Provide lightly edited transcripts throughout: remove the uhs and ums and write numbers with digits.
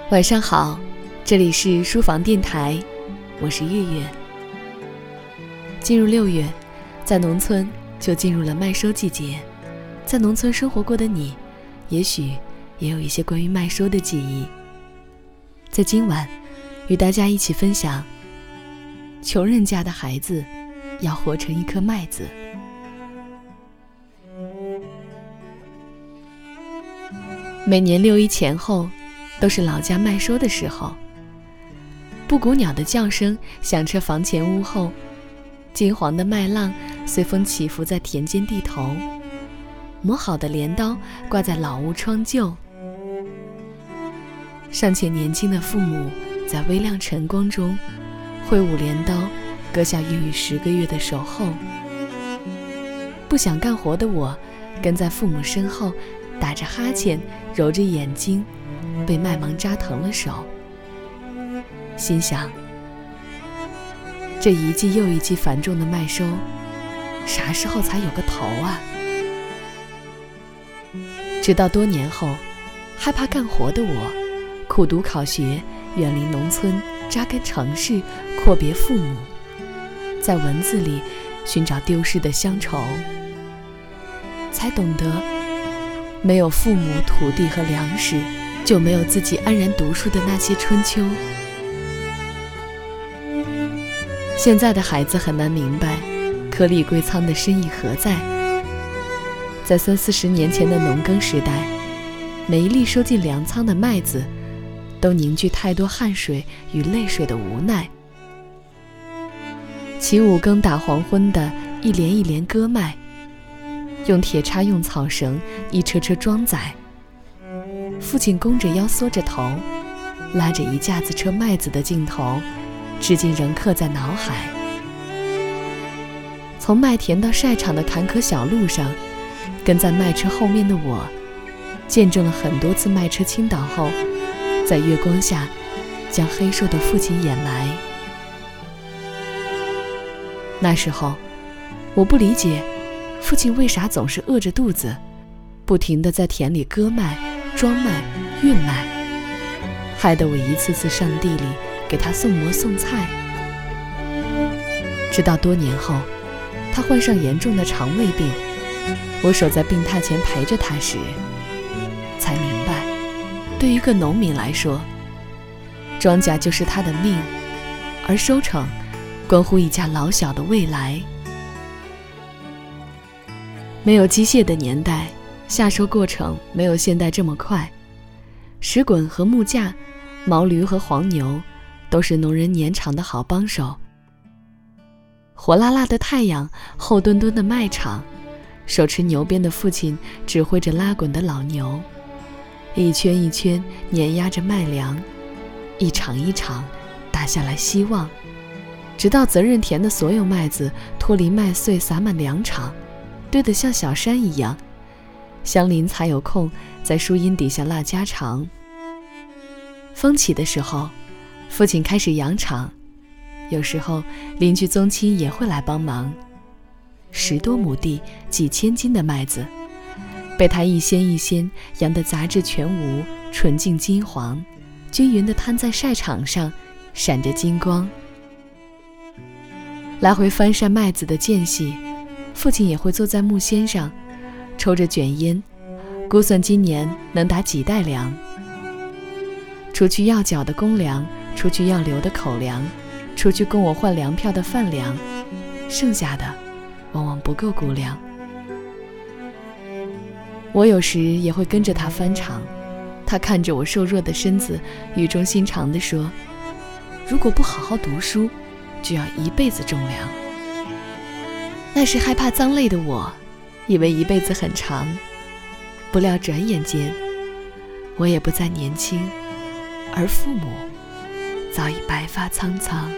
晚上好，这里是书房电台，我是月月。进入6月，在农村就进入了麦收季节。在农村生活过的你，也许也有一些关于麦收的记忆。在今晚，与大家一起分享穷人家的孩子要活成一颗麦子。每年6·1前后都是老家麦收的时候，布谷鸟的叫声响彻房前屋后，金黄的麦浪随风起伏在田间地头，磨好的镰刀挂在老屋窗臼，尚且年轻的父母在微亮晨光中挥舞镰刀，割下孕育10个月的守候。不想干活的我跟在父母身后，打着哈欠，揉着眼睛，被麦芒扎疼了手，心想这一季又一季繁重的麦收，啥时候才有个头啊？直到多年后，害怕干活的我苦读考学，远离农村，扎根城市，阔别父母，在文字里寻找丢失的乡愁，才懂得没有父母、土地和粮食，就没有自己安然读书的那些春秋。现在的孩子很难明白颗粒归仓的深意何在。在30-40年前的农耕时代，每一粒收进粮仓的麦子都凝聚太多汗水与泪水的无奈。起5更打黄昏的一连一连割麦，用铁叉用草绳一车车装载，父亲弓着腰缩着头，拉着一架子车麦子的镜头，至今仍刻在脑海。从麦田到晒场的坎坷小路上，跟在麦车后面的我，见证了很多次麦车倾倒后，在月光下将黑瘦的父亲掩埋。那时候我不理解父亲为啥总是饿着肚子，不停地在田里割麦、装麦、运麦，害得我一次次上地里给他送馍送菜。直到多年后，他患上严重的肠胃病，我守在病榻前陪着他时，才明白，对于一个农民来说，庄稼就是他的命，而收成关乎一家老小的未来。没有机械的年代，下收过程没有现代这么快。石滚和木架、毛驴和黄牛都是农人年长的好帮手。火辣辣的太阳，厚墩墩的麦场，手持牛鞭的父亲指挥着拉滚的老牛，一圈一圈碾压着麦粮，一场一场打下来希望，直到责任田的所有麦子脱离麦穗撒满粮场，堆得像小山一样，乡邻才有空在树荫底下拉家常。风起的时候，父亲开始扬场，有时候邻居宗亲也会来帮忙。10多亩地，几千斤的麦子，被他一掀一掀扬得杂质全无，纯净金黄，均匀地摊在晒场上，闪着金光。来回翻晒麦子的间隙，父亲也会坐在木锨上，抽着卷烟，估算今年能打几袋粮。除去要缴的公粮，除去要留的口粮，除去供我换粮票的饭粮，剩下的往往不够估量。我有时也会跟着他翻场，他看着我瘦弱的身子，语重心长地说，如果不好好读书，就要一辈子种粮。那时害怕脏累的我，以为一辈子很长，不料转眼间我也不再年轻，而父母早已白发苍苍。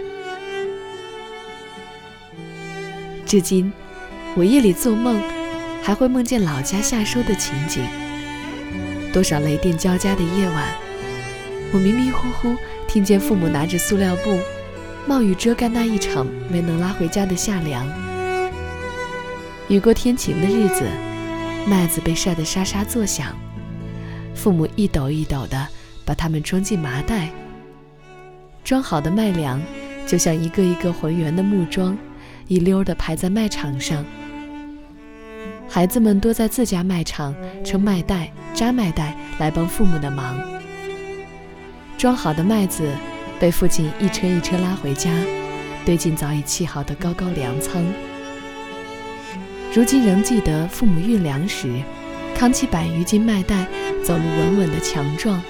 至今我夜里做梦还会梦见老家夏收的情景。多少雷电交加的夜晚，我迷迷糊糊听见父母拿着塑料布冒雨遮盖那一场没能拉回家的夏粮。雨过天晴的日子，麦子被晒得沙沙作响，父母一斗一斗地把它们装进麻袋。装好的麦粮就像一个一个浑圆的木桩，一溜地排在麦场上。孩子们多在自家麦场称麦袋、扎麦袋来帮父母的忙。装好的麦子被父亲一车一车拉回家，堆进早已砌好的高高粮仓。如今仍记得父母运粮时，扛起100余斤麦袋，走路稳稳的强壮。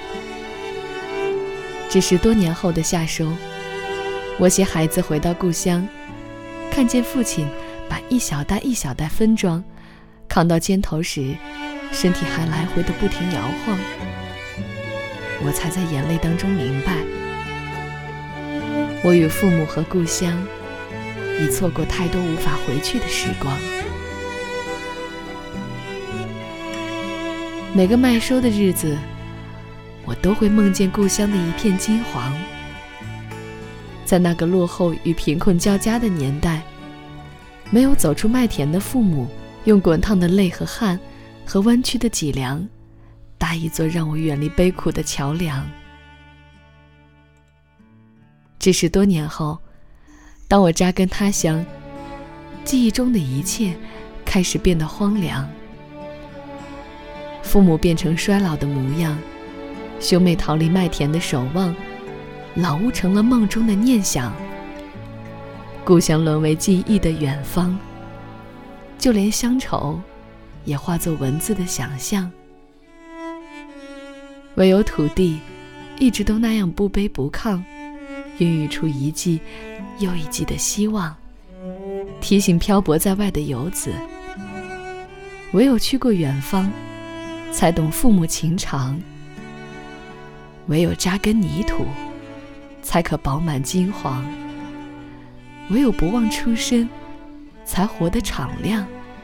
只是多年后的夏收，我携孩子回到故乡，看见父亲把一小袋一小袋分装，扛到肩头时，身体还来回的不停摇晃。我才在眼泪当中明白，我与父母和故乡已错过太多无法回去的时光。每个麦收的日子，我都会梦见故乡的一片金黄。在那个落后与贫困交加的年代，没有走出麦田的父母，用滚烫的泪和汗和弯曲的脊梁，搭一座让我远离悲苦的桥梁。只是多年后，当我扎根他乡，记忆中的一切开始变得荒凉。父母变成衰老的模样，兄妹逃离麦田的守望，老屋成了梦中的念想，故乡沦为记忆的远方，就连乡愁也化作文字的想象。唯有土地一直都那样不卑不亢，孕育出一季又一季的希望，提醒漂泊在外的游子，唯有去过远方，才懂父母情长，唯有扎根泥土，才可饱满金黄，唯有不忘初身，才活得敞亮。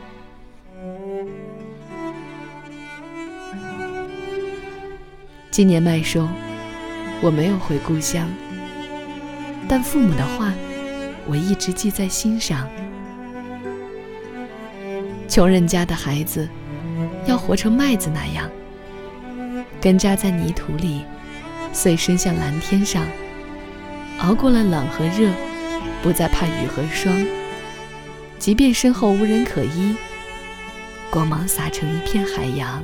今年麦收，我没有回故乡，但父母的话我一直记在心上。穷人家的孩子要活成麦子那样，根扎在泥土里，遂伸向蓝天上，熬过了冷和热，不再怕雨和霜，即便身后无人可依，光芒洒成一片海洋。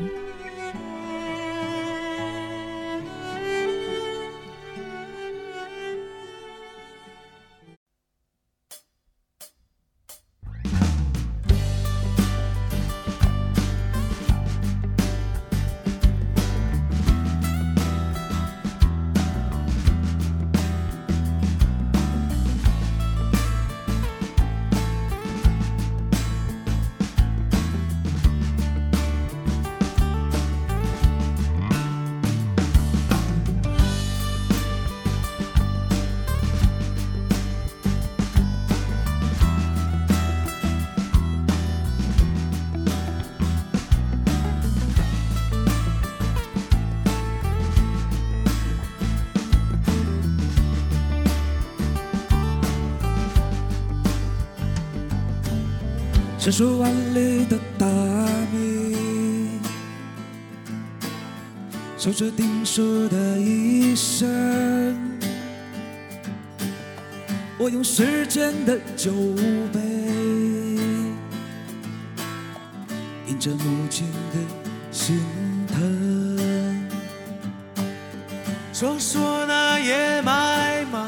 闪烁万里的大米，守着定数的一生。我用时间的酒杯，饮着母亲的心疼。说那野麦吗？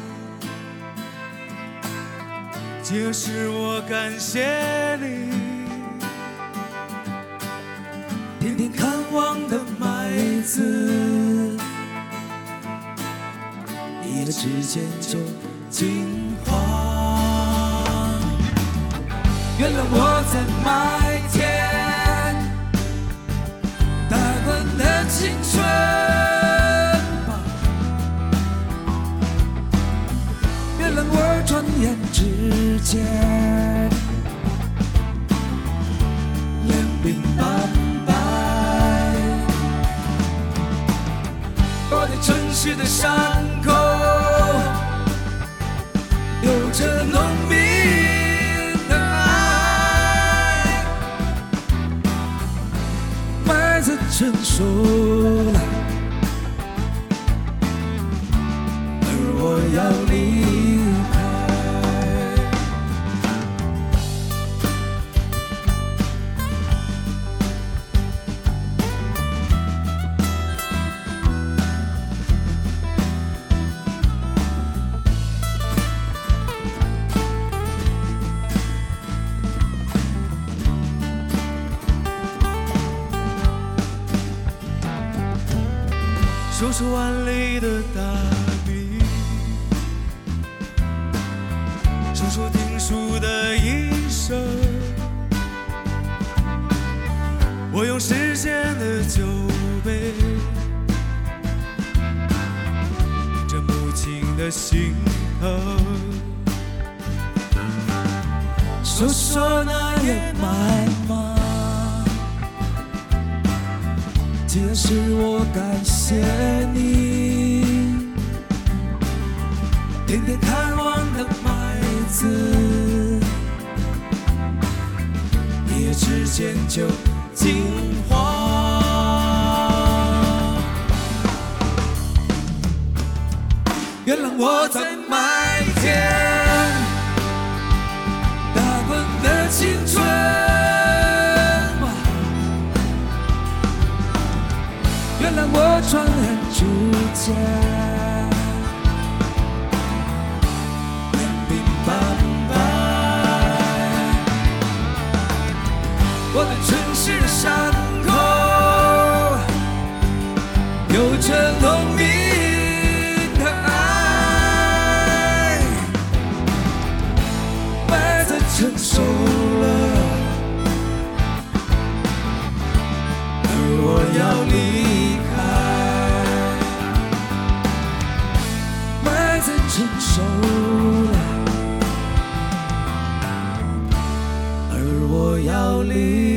这是我感谢你，天天看望的麦子，一夜之间就金黄。原谅我在麦田打滚的青春吧，原谅我转眼之间两鬓斑白，我对城市的伤口有着浓密的爱。麦子成熟了， 要离开。说出万里的大地，说出听书的一生，我用时间的酒杯，这母亲的心疼。说说那夜埋吗？既然是我感谢你，天天看望的麦子，一夜之间就金黄。原谅我在麦田打滚的青春，原谅我传染之间明明白白，我对城市的伤口有着浓密的爱，麦子成熟了，而我要离开。成熟了，而我要离